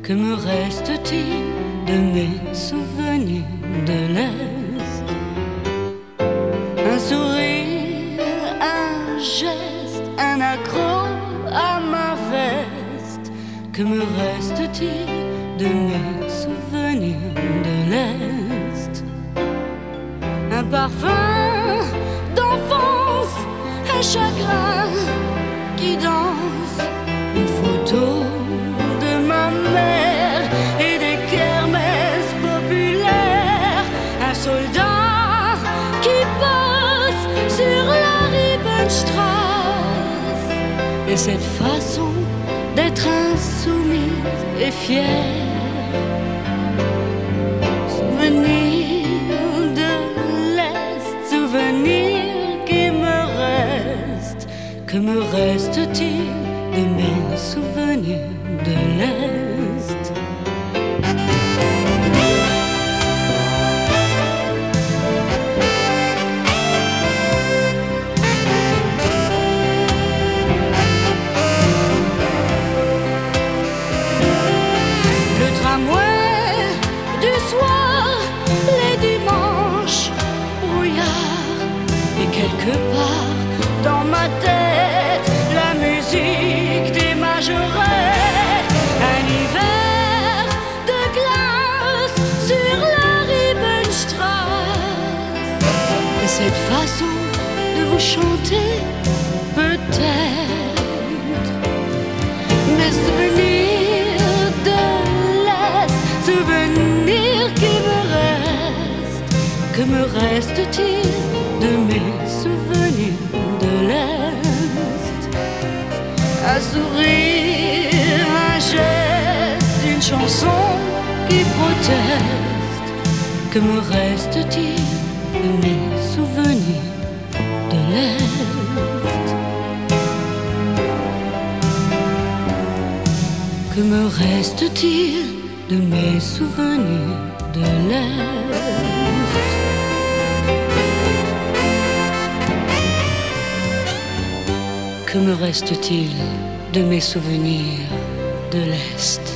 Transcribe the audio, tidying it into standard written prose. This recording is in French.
Que me reste-t-il de mes souvenirs de l'Est? Un sourire, un geste, un accroc à ma veste. Que me reste-t-il de mes souvenirs de l'Est? Un parfum d'enfance, un chagrin qui danse, une photo de ma mère et des kermesses populaires, un soldat qui passe sur la Riebenstraße, et cette façon d'être insoumise et fière. Souvenir de l'Est, souvenir qui me reste. Que me reste-t-il de mes souvenirs de l'Est? Le tramway du soir, les dimanches, brouillard, et quelque part dans ma tête, la musique des majorettes. Un hiver de glace sur la Riebenstraße, et cette façon de vous chanter, peut-être mes souvenirs de l'Est, souvenirs qui me restent. Que me reste-t-il de mes souvenirs de l'Est? Un sourire, un geste, une chanson qui proteste. Que me reste-t-il de mes souvenirs de l'Est? Que me reste-t-il de mes souvenirs de l'Est? Que me reste-t-il de mes souvenirs de l'Est?